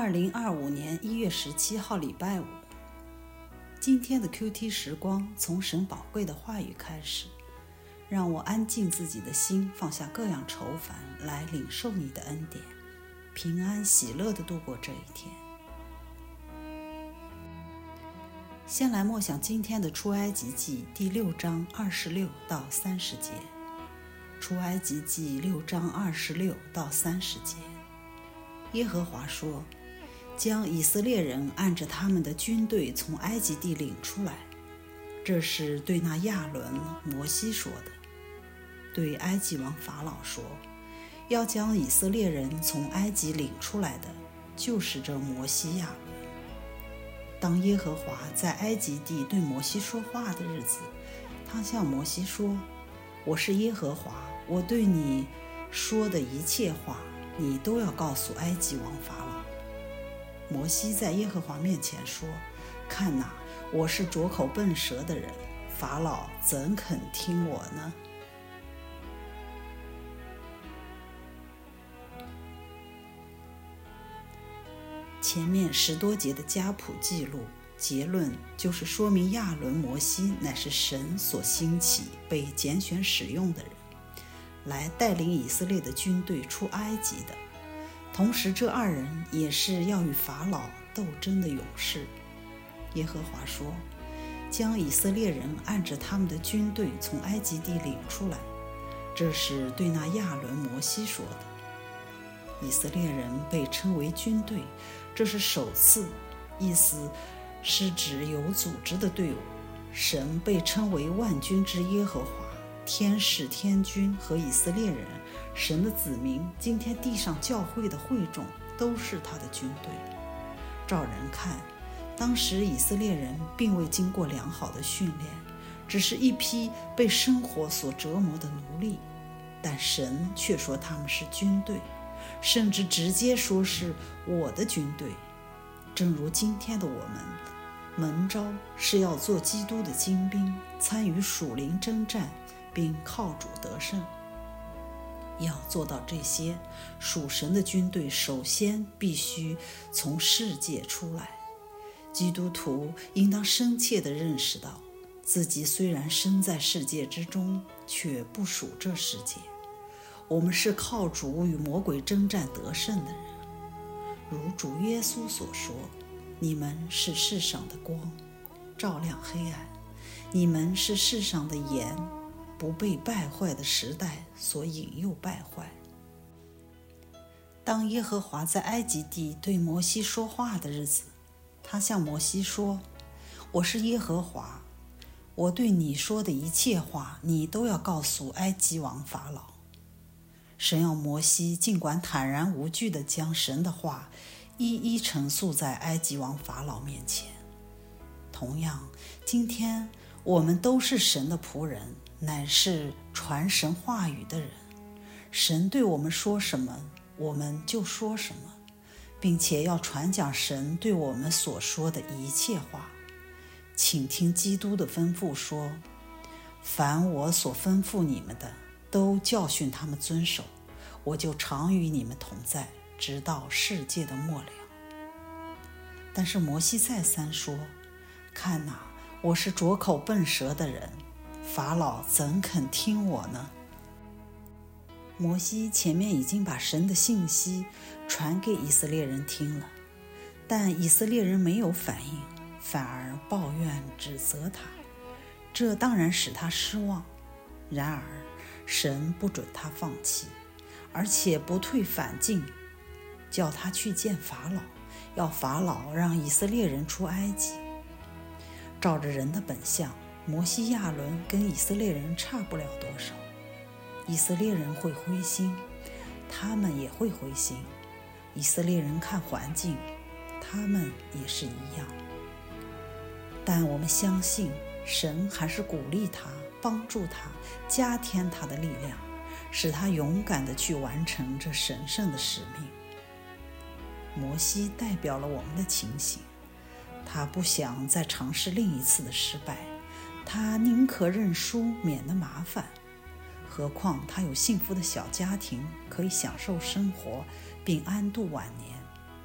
2025年1月17号礼拜五，今天的 QT 时光从神宝贵的话语开始，让我安静自己的心，放下各样愁烦，来领受你的恩典，平安喜乐地度过这一天。先来默想今天的出埃及记第6章26到30节。出埃及记6章26到30节，耶和华说，将以色列人按着他们的军队从埃及地领出来，这是对那亚伦、摩西说的。对埃及王法老说，要将以色列人从埃及领出来的，就是这摩西亚伦。当耶和华在埃及地对摩西说话的日子，他向摩西说，我是耶和华，我对你说的一切话，你都要告诉埃及王法老。摩西在耶和华面前说，看哪，我是拙口笨舌的人，法老怎肯听我呢？前面10多节的家谱记录，结论就是说明亚伦、摩西乃是神所兴起、被拣选使用的人，来带领以色列的军队出埃及的。同时这2人也是要与法老斗争的勇士。耶和华说，将以色列人按着他们的军队从埃及地领出来，这是对那亚伦、摩西说的。以色列人被称为军队，这是首次，意思是指有组织的队伍。神被称为万军之耶和华，天使、天军和以色列人，神的子民，今天地上教会的会众都是他的军队。照人看，当时以色列人并未经过良好的训练，只是一批被生活所折磨的奴隶，但神却说他们是军队，甚至直接说是我的军队。正如今天的我们，蒙召是要做基督的精兵，参与属灵征战，并靠主得胜。要做到这些，属神的军队首先必须从世界出来。基督徒应当深切地认识到，自己虽然身在世界之中，却不属这世界。我们是靠主与魔鬼征战得胜的人。如主耶稣所说，你们是世上的光，照亮黑暗，你们是世上的盐，不被败坏的时代所引诱败坏。当耶和华在埃及地对摩西说话的日子，他向摩西说，我是耶和华，我对你说的一切话，你都要告诉埃及王法老。神要摩西尽管坦然无惧地将神的话一一陈述在埃及王法老面前。同样，今天我们都是神的仆人，乃是传神话语的人。神对我们说什么，我们就说什么，并且要传讲神对我们所说的一切话。请听基督的吩咐说，凡我所吩咐你们的，都教训他们遵守，我就常与你们同在，直到世界的末了。但是摩西再三说，看哪，我是拙口笨舌的人，法老怎肯听我呢？摩西前面已经把神的信息传给以色列人听了，但以色列人没有反应，反而抱怨指责他，这当然使他失望。然而神不准他放弃，而且不退反进，叫他去见法老，要法老让以色列人出埃及。照着人的本相，摩西、亚伦跟以色列人差不了多少。以色列人会灰心，他们也会灰心。以色列人看环境，他们也是一样。但我们相信，神还是鼓励他，帮助他，加添他的力量，使他勇敢地去完成这神圣的使命。摩西代表了我们的情形，他不想再尝试另一次的失败，他宁可认输，免得麻烦。何况他有幸福的小家庭，可以享受生活并安度晚年。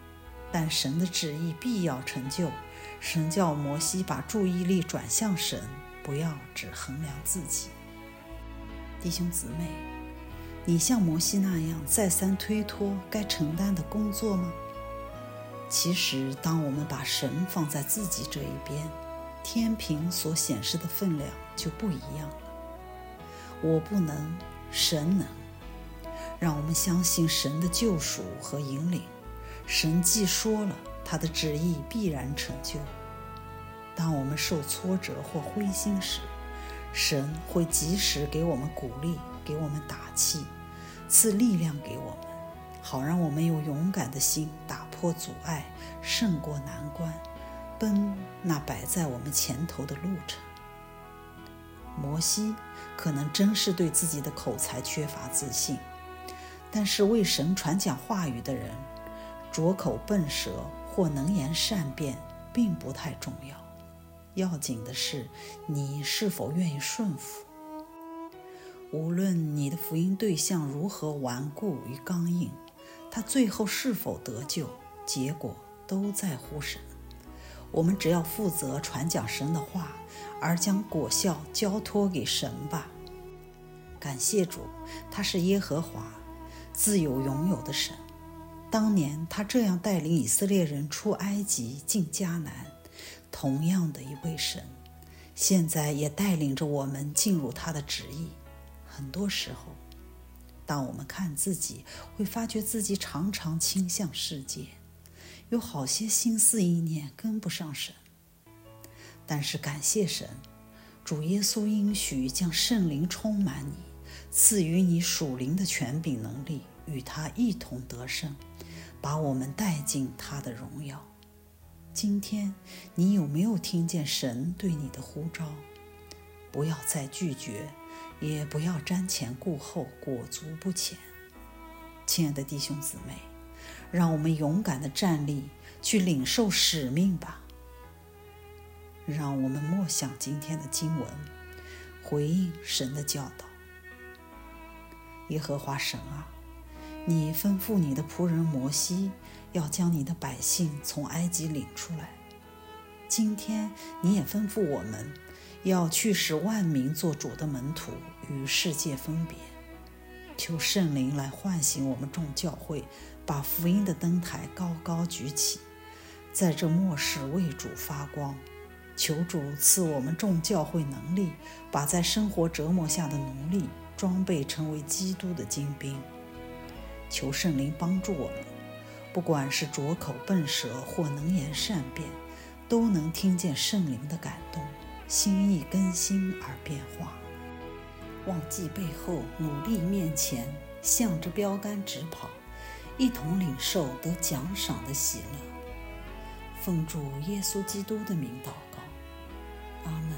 但神的旨意必要成就。神叫摩西把注意力转向神，不要只衡量自己。弟兄姊妹，你像摩西那样再三推脱该承担的工作吗？其实当我们把神放在自己这一边，天平所显示的分量就不一样了。我不能，神能。让我们相信神的救赎和引领。神既说了，他的旨意必然成就。当我们受挫折或灰心时，神会及时给我们鼓励，给我们打气，赐力量给我们，好让我们有勇敢的心，打破阻碍，胜过难关，奔那摆在我们前头的路程。摩西可能真是对自己的口才缺乏自信，但是为神传讲话语的人，拙口笨舌或能言善辩并不太重要，要紧的是你是否愿意顺服。无论你的福音对象如何顽固与刚硬，他最后是否得救，结果都在乎神。我们只要负责传讲神的话，而将果效交托给神吧。感谢主，他是耶和华，自有永有的神。当年他这样带领以色列人出埃及进迦南，同样的一位神，现在也带领着我们进入他的旨意。很多时候，当我们看自己，会发觉自己常常倾向世界，有好些心思意念跟不上神。但是感谢神，主耶稣应许将圣灵充满你，赐予你属灵的权柄能力，与他一同得胜，把我们带进他的荣耀。今天你有没有听见神对你的呼召？不要再拒绝，也不要瞻前顾后，裹足不前。亲爱的弟兄姊妹，让我们勇敢地站立，去领受使命吧。让我们默想今天的经文，回应神的教导。耶和华神啊，你吩咐你的仆人摩西，要将你的百姓从埃及领出来。今天你也吩咐我们，要去使万民做主的门徒，与世界分别。求圣灵来唤醒我们众教会，把福音的灯台高高举起，在这末世为主发光。求主赐我们众教会能力，把在生活折磨下的奴隶装备成为基督的精兵。求圣灵帮助我们，不管是拙口笨舌或能言善辩，都能听见圣灵的感动，心意更新而变化。忘记背后，努力面前，向着标杆直跑，一同领受得奖赏的喜乐。奉主耶稣基督的名祷告，阿们。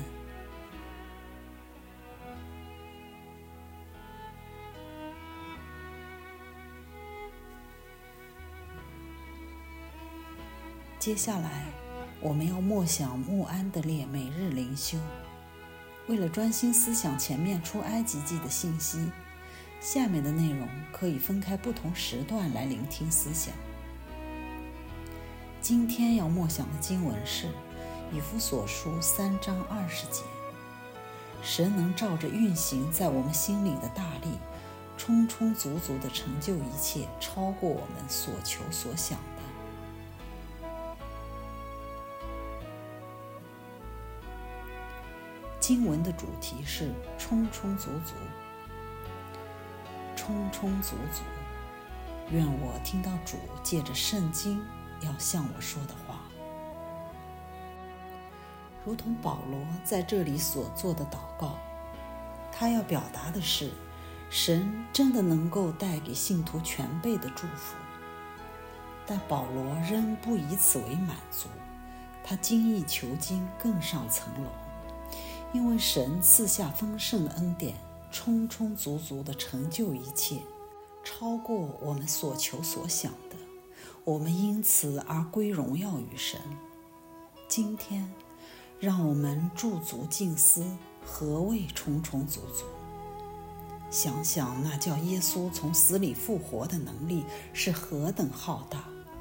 接下来我们要默想慕安德烈每日灵修。为了专心思想前面出埃及记的信息，下面的内容可以分开不同时段来聆听思想。今天要默想的经文是以弗所书3章20节。神能照着运行在我们心里的大力，充充足足地成就一切，超过我们所求所想的。经文的主题是充充足足，充充足足。愿我听到主借着圣经要向我说的话，如同保罗在这里所做的祷告，他要表达的是，神真的能够带给信徒全备的祝福。但保罗仍不以此为满足，他精益求精，更上层楼。因为神赐下丰盛的恩典，充充足足地成就一切，超过我们所求所想的，我们因此而归荣耀于神。今天让我们驻足静思，何谓充充足足？想想那叫耶稣从死里复活的能力是何等浩大，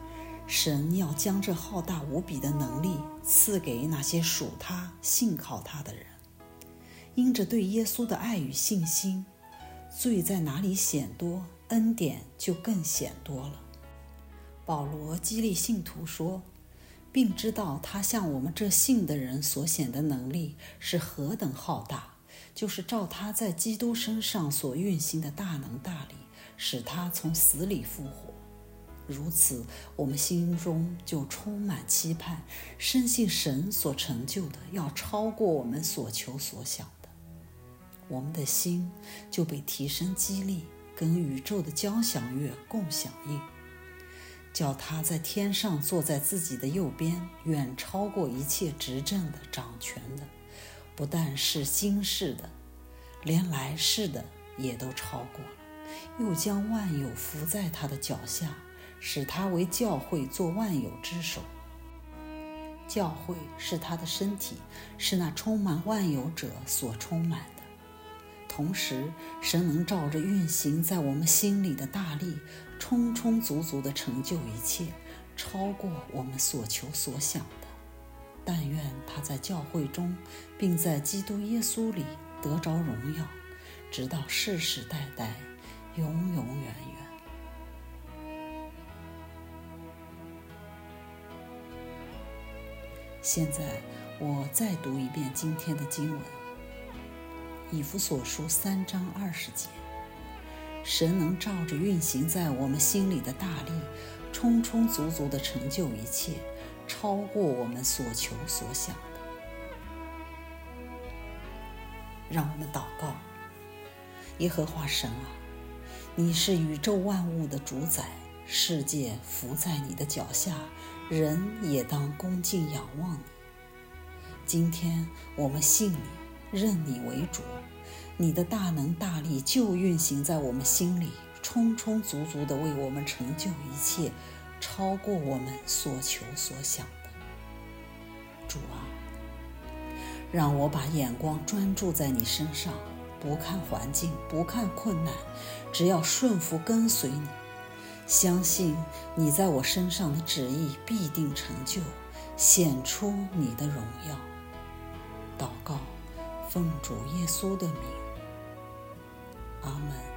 神要将这浩大无比的能力赐给那些属他、信靠他的人。因着对耶稣的爱与信心，罪在哪里显多，恩典就更显多了。保罗激励信徒说，并知道他向我们这信的人所显的能力是何等浩大，就是照他在基督身上所运行的大能大力，使他从死里复活。如此，我们心中就充满期盼，深信神所成就的要超过我们所求所想的。我们的心就被提升激励，跟宇宙的交响乐共响应，叫他在天上坐在自己的右边，远超过一切执政的、掌权的，不但是今世的，连来世的也都超过了，又将万有伏在他的脚下，使他为教会做万有之首。教会是他的身体，是那充满万有者所充满的。同时，神能照着运行在我们心里的大力，充充足足地成就一切，超过我们所求所想的。但愿他在教会中，并在基督耶稣里得着荣耀，直到世世代代，永永远远。现在我再读一遍今天的经文，以弗所书3章20节。神能照着运行在我们心里的大力，充充足足地成就一切，超过我们所求所想的。让我们祷告。耶和华神啊，你是宇宙万物的主宰，世界伏在你的脚下，人也当恭敬仰望你。今天我们信你，认你为主，你的大能大力就运行在我们心里，充充足足地为我们成就一切，超过我们所求所想的。主啊，让我把眼光专注在你身上，不看环境，不看困难，只要顺服跟随你，相信你在我身上的旨意必定成就，显出你的荣耀。祷告，奉主耶稣的名，阿们。